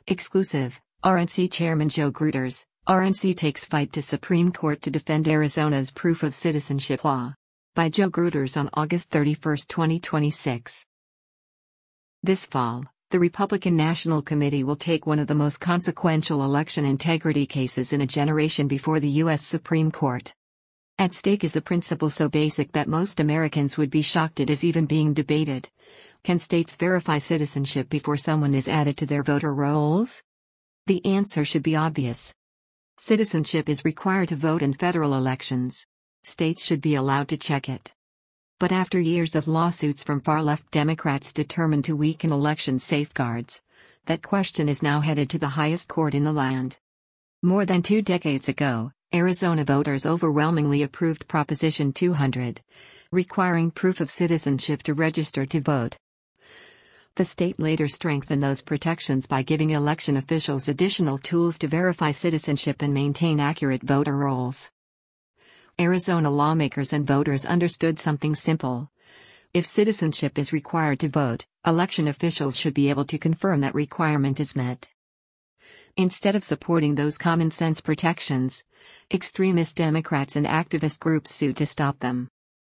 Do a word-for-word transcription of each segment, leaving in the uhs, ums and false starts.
Exclusive, R N C Chairman Joe Gruters, R N C takes fight to Supreme Court to defend Arizona's proof of citizenship law. By Joe Gruters on August thirty-first, twenty twenty-six. This fall, the Republican National Committee will take one of the most consequential election integrity cases in a generation before the U S Supreme Court. At stake is a principle so basic that most Americans would be shocked it is even being debated. Can states verify citizenship before someone is added to their voter rolls? The answer should be obvious. Citizenship is required to vote in federal elections. States should be allowed to check it. But after years of lawsuits from far-left Democrats determined to weaken election safeguards, that question is now headed to the highest court in the land. More than two decades ago, Arizona voters overwhelmingly approved Proposition two hundred, requiring proof of citizenship to register to vote. The state later strengthened those protections by giving election officials additional tools to verify citizenship and maintain accurate voter rolls. Arizona lawmakers and voters understood something simple. If citizenship is required to vote, election officials should be able to confirm that requirement is met. Instead of supporting those common-sense protections, extremist Democrats and activist groups sued to stop them.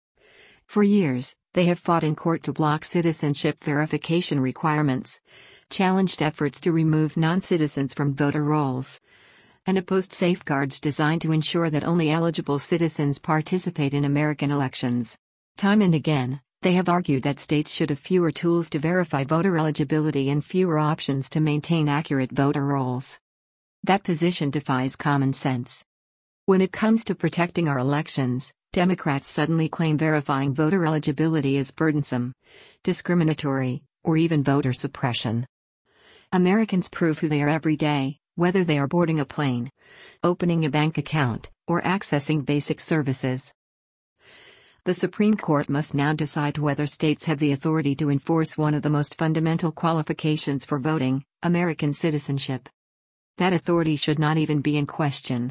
For years, they have fought in court to block citizenship verification requirements, challenged efforts to remove non-citizens from voter rolls, and opposed safeguards designed to ensure that only eligible citizens participate in American elections. Time and again, they have argued that states should have fewer tools to verify voter eligibility and fewer options to maintain accurate voter rolls. That position defies common sense. When it comes to protecting our elections, Democrats suddenly claim verifying voter eligibility is burdensome, discriminatory, or even voter suppression. Americans prove who they are every day, whether they are boarding a plane, opening a bank account, or accessing basic services. The Supreme Court must now decide whether states have the authority to enforce one of the most fundamental qualifications for voting, American citizenship. That authority should not even be in question.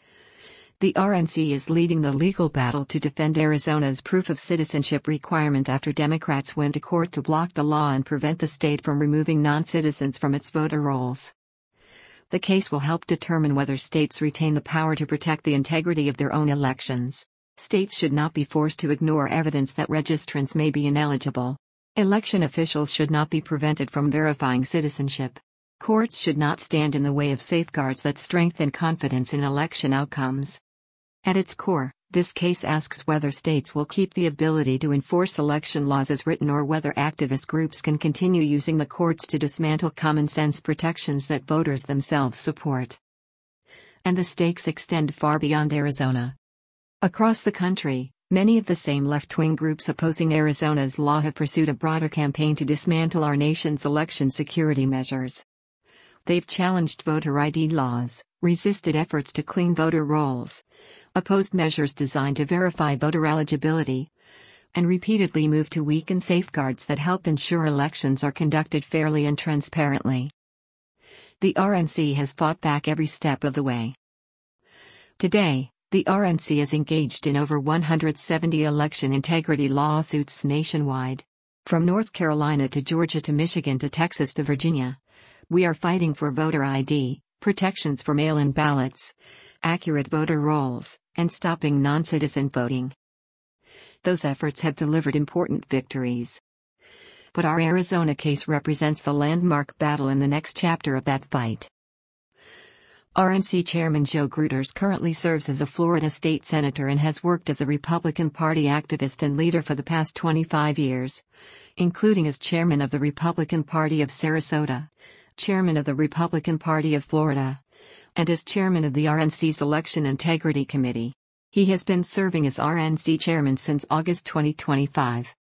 The R N C is leading the legal battle to defend Arizona's proof of citizenship requirement after Democrats went to court to block the law and prevent the state from removing non-citizens from its voter rolls. The case will help determine whether states retain the power to protect the integrity of their own elections. States should not be forced to ignore evidence that registrants may be ineligible. Election officials should not be prevented from verifying citizenship. Courts should not stand in the way of safeguards that strengthen confidence in election outcomes. At its core, this case asks whether states will keep the ability to enforce election laws as written or whether activist groups can continue using the courts to dismantle common-sense protections that voters themselves support. And the stakes extend far beyond Arizona. Across the country, many of the same left-wing groups opposing Arizona's law have pursued a broader campaign to dismantle our nation's election security measures. They've challenged voter I D laws, resisted efforts to clean voter rolls, opposed measures designed to verify voter eligibility, and repeatedly moved to weaken safeguards that help ensure elections are conducted fairly and transparently. The R N C has fought back every step of the way. Today, the R N C is engaged in over one hundred seventy election integrity lawsuits nationwide. From North Carolina to Georgia to Michigan to Texas to Virginia, we are fighting for voter I D, protections for mail-in ballots, accurate voter rolls, and stopping non-citizen voting. Those efforts have delivered important victories. But our Arizona case represents the landmark battle in the next chapter of that fight. R N C Chairman Joe Gruters currently serves as a Florida state senator and has worked as a Republican Party activist and leader for the past twenty-five years, including as chairman of the Republican Party of Sarasota, chairman of the Republican Party of Florida, and as chairman of the R N C's Election Integrity Committee. He has been serving as R N C chairman since August twenty twenty-five.